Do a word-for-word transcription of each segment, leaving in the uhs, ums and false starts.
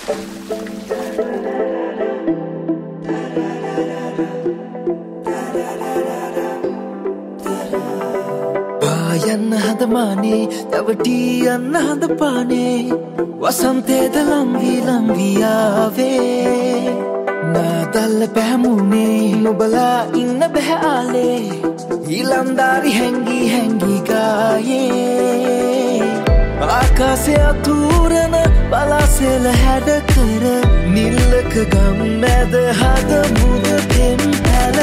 යන්න හදමානේ තවටි යන්න හද පානේ වසන්තේද ලංවී ලංවී ආවේ නාදල්ල පැහැමුණේ නොබලා ඉන්න බැහැ ආලේ ඊලන්දාරි හැංගී හැංගී ගායේ ආකාශය අතුරන බලාසෙල හැඩ කර නිල්ලක ගම් මැද හද මුද පෙම් පැල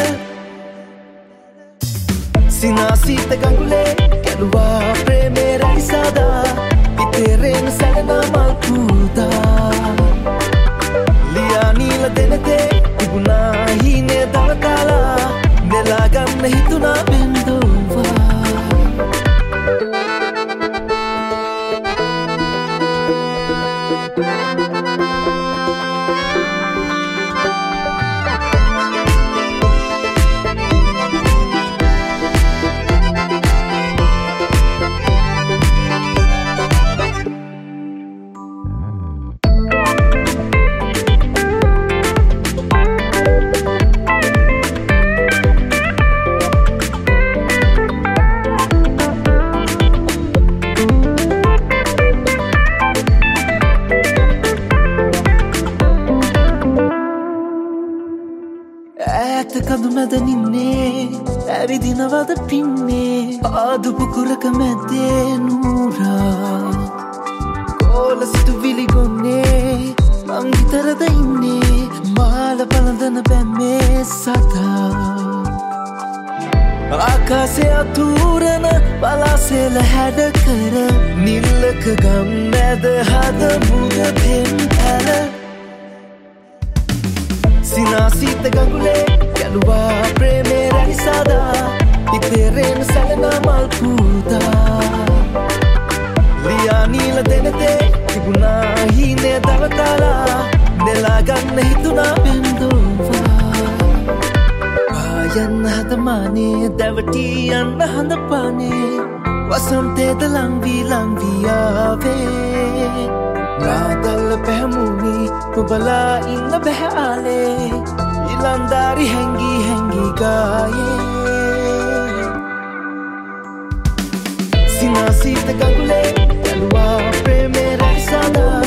සිනාසීත ගඟුලේ කැලුවා ප්‍රේමේ රැයිසාදා ඉතෙරෙන් සැලෙන මල් පුදා ලියා නීල දෙනතේ තිබුණා හීනේ දවකාලා නෙලා ගන්න හිතුණා බෙන්දෝවා කඳු මැද නින්නේ ඇවිදිනවද පින්නේ ආදුපු කුරක මැද්දේ නූරා කෝල සිතුවිලි ගොන්නේ මං විතරද ඉන්නේ මාල පලඳන බැම්මේ සතා ආකාශය අතුරන බලාසෙල හැඩ කර නිල්ලක ගම් මැද හද මුද පෙම් පැල සිනාසීත ගඟුලේ කැලුවා ප්‍රේමේ රැයිසාදා ඉතෙරෙන් සැලෙන මල් පුදා ලියා නීල දෙනතේ තිබුණා හීනේ දවකාලා නෙලා ගන්න හිතුණා බෙන්දෝවා ආයන්න හදමානේ දැවටි යන්න හඳ පානේ වසන්තේද ලංවී ලංවී ආවේ නාදල්ල පැහැමුණි නොබලා ඉන්න බැහැ ආලේ ඊලන්දාරි හැංගී හැංගී ගායේ සිනාසීත ගඟුලේ කැලුවා ප්‍රේමේ රැයිසාදා